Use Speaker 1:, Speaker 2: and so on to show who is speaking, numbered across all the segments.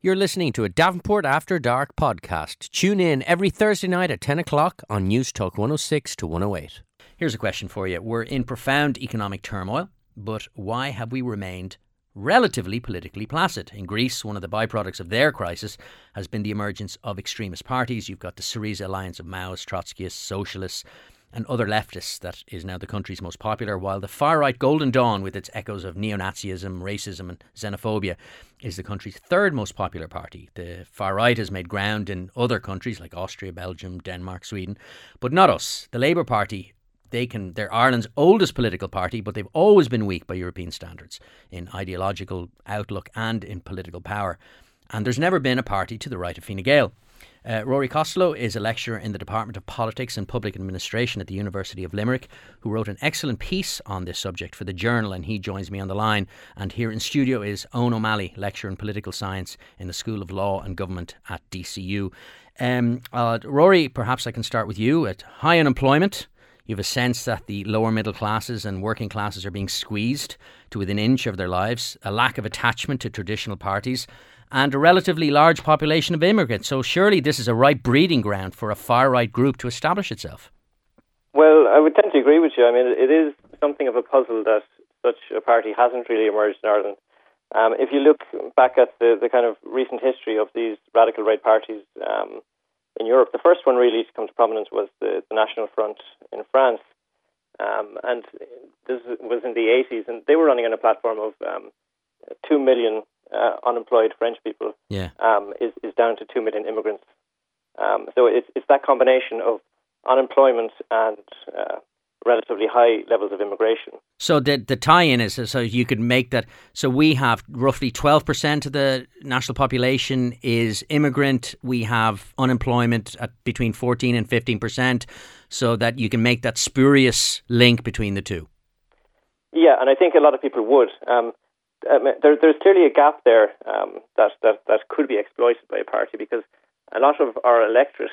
Speaker 1: You're listening to a Davenport After Dark podcast. Tune in every Thursday night at 10 o'clock on News Talk 106 to 108. Here's a question for you. We're in profound economic turmoil, but why have we remained relatively politically placid? In Greece, one of the byproducts of their crisis has been the emergence of extremist parties. You've got the Syriza alliance of Maoists, Trotskyists, socialists and other leftists that is now the country's most popular, while the far-right Golden Dawn, with its echoes of neo-Nazism, racism and xenophobia, is the country's third most popular party. The far-right has made ground in other countries like Austria, Belgium, Denmark, Sweden, but not us. The Labour Party, they're Ireland's oldest political party, but they've always been weak by European standards in ideological outlook and in political power. And there's never been a party to the right of Fine Gael. Rory Costello is a lecturer in the Department of Politics and Public Administration at the University of Limerick, who wrote an excellent piece on this subject for the Journal, and he joins me on the line. And here in studio is Owen O'Malley, lecturer in political science in the School of Law and Government at DCU. Rory, perhaps I can start with you. At high unemployment, you have a sense that the lower middle classes and working classes are being squeezed to within an inch of their lives, a lack of attachment to traditional parties, and a relatively large population of immigrants. So surely this is a right breeding ground for a far-right group to establish itself.
Speaker 2: Well, I would tend to agree with you. I mean, it is something of a puzzle that such a party hasn't really emerged in Ireland. If you look back at the kind of recent history of these radical right parties in Europe, the first one really to come to prominence was the National Front in France. And this was in the 80s, and they were running on a platform of 2 million unemployed French people, is down to 2 million immigrants. So it's that combination of unemployment and relatively high levels of immigration.
Speaker 1: So the tie-in is, so you could make that, so we have roughly 12% of the national population is immigrant. We have unemployment at between 14 and 15%, so that you can make that spurious link between the two.
Speaker 2: Yeah, and I think a lot of people would. There's clearly a gap there that could be exploited by a party, because a lot of our electorate,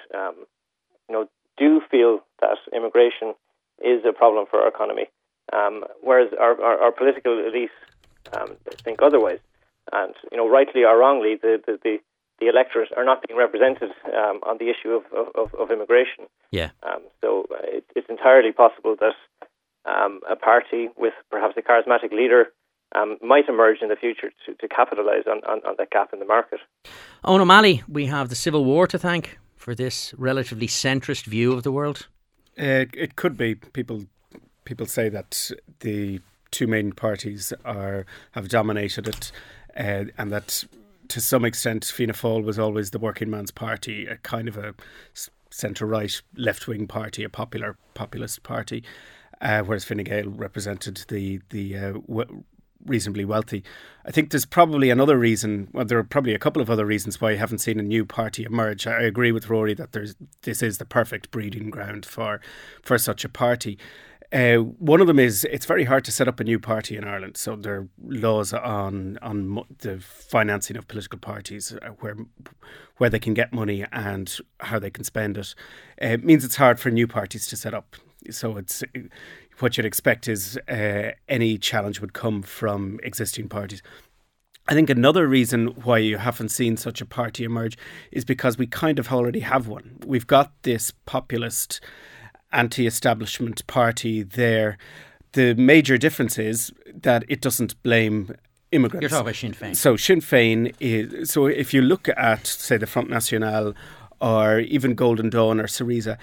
Speaker 2: do feel that immigration is a problem for our economy, whereas our political elite think otherwise. And rightly or wrongly, the electorate are not being represented on the issue of immigration.
Speaker 1: Yeah.
Speaker 2: So it's entirely possible that a party with perhaps a charismatic leader might emerge in the future to capitalise on that gap in the market.
Speaker 1: Owen O'Malley, we have the Civil War to thank for this relatively centrist view of the world.
Speaker 3: It could be. People say that the two main parties have dominated it, and that to some extent Fianna Fáil was always the working man's party, a kind of a centre-right, left-wing party, a populist party, whereas Fine Gael represented the reasonably wealthy. I think there's probably another reason, well, there are probably a couple of other reasons why I haven't seen a new party emerge. I agree with Rory that this is the perfect breeding ground for such a party. One of them is it's very hard to set up a new party in Ireland. So there are laws on the financing of political parties, where they can get money and how they can spend it. It means it's hard for new parties to set up. So what you'd expect is any challenge would come from existing parties. I think another reason why you haven't seen such a party emerge is because we kind of already have one. We've got this populist anti-establishment party there. The major difference is that it doesn't blame immigrants.
Speaker 1: You're talking about Sinn Féin.
Speaker 3: So Sinn Féin is, so if you look at, say, the Front National or even Golden Dawn or Syriza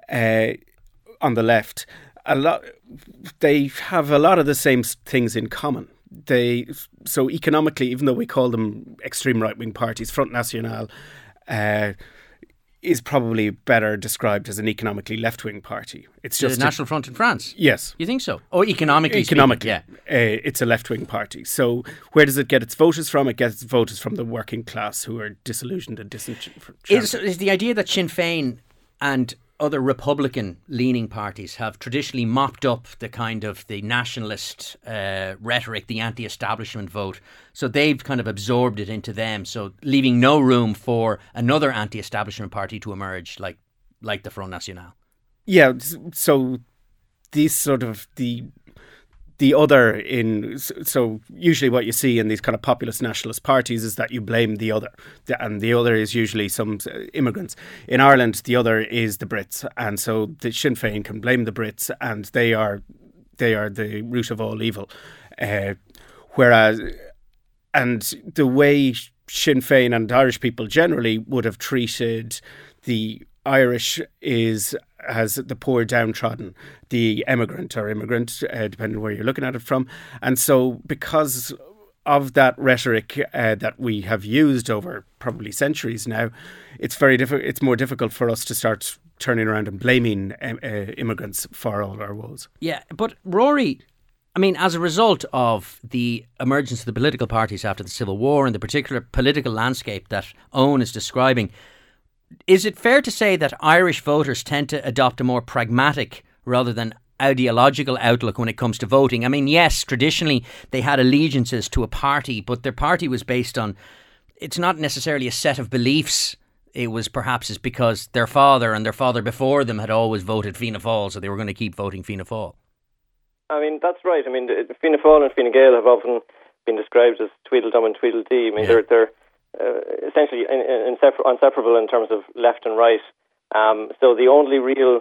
Speaker 3: on the left, they have a lot of the same things in common. So economically, even though we call them extreme right-wing parties, Front National is probably better described as an economically left-wing party. It's just
Speaker 1: the National Front in France?
Speaker 3: Yes.
Speaker 1: You think so? Oh, economically,
Speaker 3: yeah. It's a left-wing party. So where does it get its voters from? It gets its voters from the working class who are disillusioned and disenchanted.
Speaker 1: Is the idea that Sinn Féin and other Republican-leaning parties have traditionally mopped up the kind of the nationalist rhetoric, the anti-establishment vote, so they've kind of absorbed it into them, so leaving no room for another anti-establishment party to emerge, like the Front National?
Speaker 3: Yeah, so these sort of the the other so usually what you see in these kind of populist nationalist parties is that you blame the other, and the other is usually some immigrants. In Ireland, the other is the Brits, and so the Sinn Féin can blame the Brits, and they are the root of all evil. Whereas, and the way Sinn Féin and Irish people generally would have treated the Irish is as the poor downtrodden, the immigrant, depending on where you're looking at it from. And so because of that rhetoric that we have used over probably centuries now, it's more difficult for us to start turning around and blaming immigrants for all our woes.
Speaker 1: Yeah, but Rory, I mean, as a result of the emergence of the political parties after the Civil War and the particular political landscape that Owen is describing, is it fair to say that Irish voters tend to adopt a more pragmatic rather than ideological outlook when it comes to voting? I mean, yes, traditionally they had allegiances to a party, but their party was based on, it's not necessarily a set of beliefs. It was perhaps because their father and their father before them had always voted Fianna Fáil, so they were going to keep voting Fianna Fáil. I
Speaker 2: mean, that's right. I mean, Fianna Fáil and Fine Gael have often been described as Tweedledum and Tweedledee. I mean, they're essentially inseparable in terms of left and right. So the only real,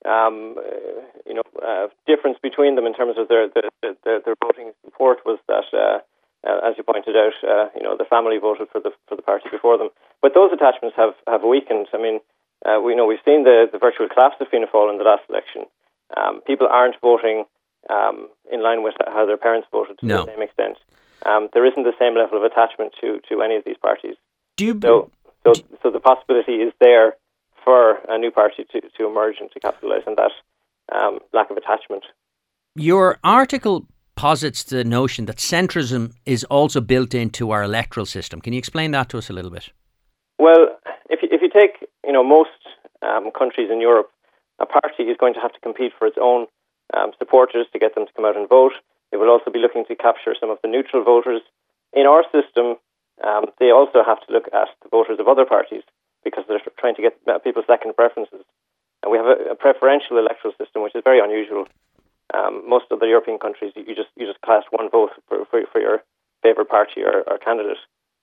Speaker 2: difference between them in terms of their voting support was that, as you pointed out, the family voted for the party before them. But those attachments have weakened. I mean, we've seen the virtual collapse of Fianna Fáil in the last election. People aren't voting in line with how their parents voted to the same extent. There isn't the same level of attachment to any of these parties. So the possibility is there for a new party to emerge and to capitalise on that lack of attachment.
Speaker 1: Your article posits the notion that centrism is also built into our electoral system. Can you explain that to us a little bit?
Speaker 2: Well, if you take most countries in Europe, a party is going to have to compete for its own supporters to get them to come out and vote. It will also be looking to capture some of the neutral voters. In our system, they also have to look at the voters of other parties because they're trying to get people's second preferences. And we have a preferential electoral system, which is very unusual. Most of the European countries, you just cast one vote for your favourite party or candidate.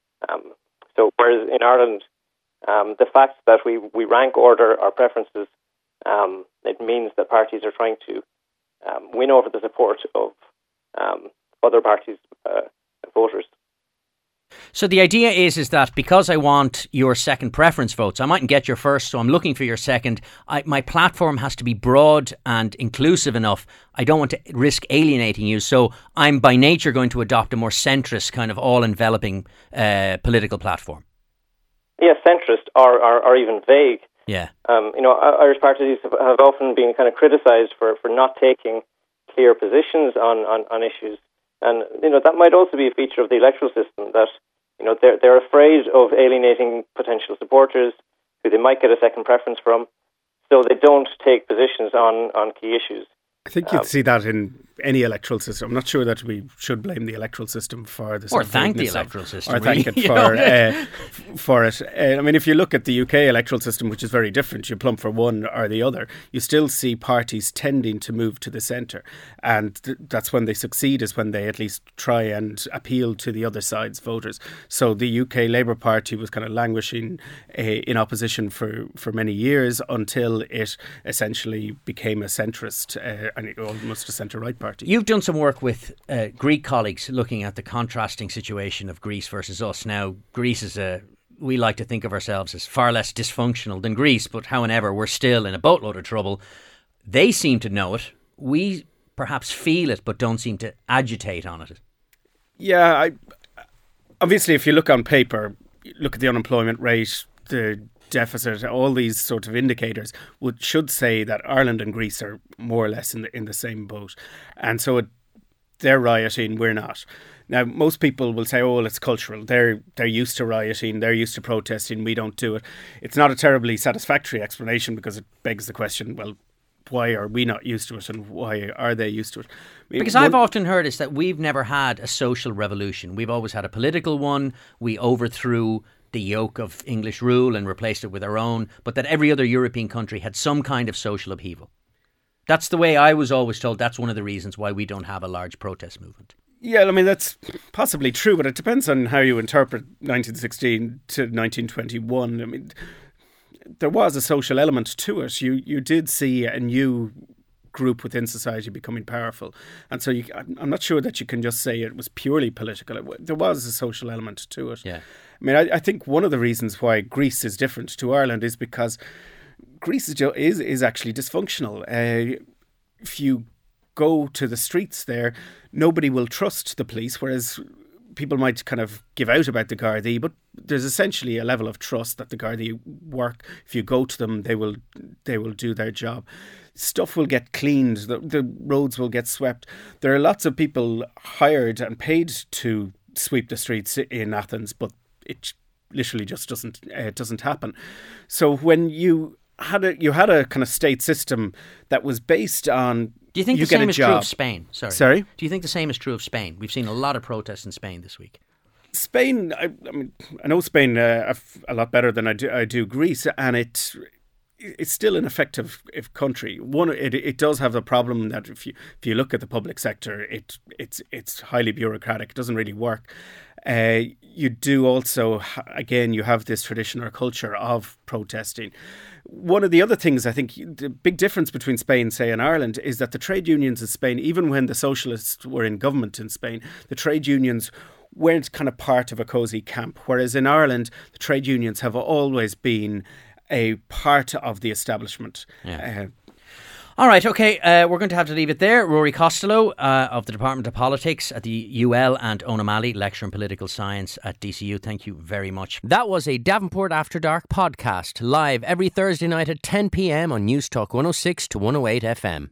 Speaker 2: So whereas in Ireland, the fact that we rank order our preferences, it means that parties are trying to win over the support of other parties' voters.
Speaker 1: So the idea is that because I want your second preference votes, I mightn't get your first, so I'm looking for your second. My platform has to be broad and inclusive enough. I don't want to risk alienating you, so I'm by nature going to adopt a more centrist, kind of all-enveloping political platform. Yes, centrist or even vague. Yeah. Irish parties have often been kind of criticised for not taking clear positions on issues. And, that might also be a feature of the electoral system that, they're afraid of alienating potential supporters who they might get a second preference from, so they don't take positions on key issues.
Speaker 3: I think you'd see that in any electoral system. I'm not sure that we should blame the electoral system for this.
Speaker 1: Or thank the electoral system.
Speaker 3: Or thank it for it. I mean, if you look at the UK electoral system, which is very different, you plump for one or the other, you still see parties tending to move to the centre. And that's when they succeed, is when they at least try and appeal to the other side's voters. So the UK Labour Party was kind of languishing in opposition for many years until it essentially became a centrist and almost a centre-right party. You've done some work with Greek colleagues looking at the contrasting situation of Greece versus us. Now, Greece is we like to think of ourselves as far less dysfunctional than Greece, but however, we're still in a boatload of trouble. They seem to know it. We perhaps feel it, but don't seem to agitate on it. Yeah, obviously, if you look on paper, look at the unemployment rate, the deficit, all these sort of indicators should say that Ireland and Greece are more or less in the same boat. And so they're rioting, we're not. Now, most people will say, oh, well, it's cultural. They're used to rioting, they're used to protesting, we don't do it. It's not a terribly satisfactory explanation because it begs the question, well, why are we not used to it and why are they used to it? Because I've often heard is that we've never had a social revolution. We've always had a political one. We overthrew the yoke of English rule and replaced it with our own, but that every other European country had some kind of social upheaval.
Speaker 1: That's the way I was always told. That's one of the reasons why we don't have a large protest movement.
Speaker 3: Yeah, I mean, that's possibly true, but it depends on how you interpret 1916 to 1921. I mean, there was a social element to it. You did see a new group within society becoming powerful. And so I'm not sure that you can just say it was purely political. There was a social element to it.
Speaker 1: Yeah.
Speaker 3: I mean, I think one of the reasons why Greece is different to Ireland is because Greece is actually dysfunctional. If you go to the streets there, nobody will trust the police, whereas people might kind of give out about the Gardaí, but there's essentially a level of trust that the Gardaí work. If you go to them, they will do their job. Stuff will get cleaned. The roads will get swept. There are lots of people hired and paid to sweep the streets in Athens, but it literally just doesn't happen. So when you had a kind of state system that was based on,
Speaker 1: do you think the same is true of Spain?
Speaker 3: Sorry?
Speaker 1: Do you think the same is true of Spain? We've seen a lot of protests in Spain this week.
Speaker 3: Spain, I mean, I know Spain a lot better than I do Greece, and it's still an effective country. One, it does have the problem that if you look at the public sector, it's highly bureaucratic. It doesn't really work. You do also, again, you have this tradition or culture of protesting. One of the other things, I think, the big difference between Spain, say, and Ireland is that the trade unions in Spain, even when the socialists were in government in Spain, the trade unions weren't kind of part of a cosy camp. Whereas in Ireland, the trade unions have always been a part of the establishment.
Speaker 1: Yeah. All right, okay, we're going to have to leave it there. Rory Costello of the Department of Politics at the UL and Eoin O'Malley, Lecturer in Political Science at DCU. Thank you very much. That was a Davenport After Dark podcast, live every Thursday night at 10 p.m. on News Talk 106 to 108 FM.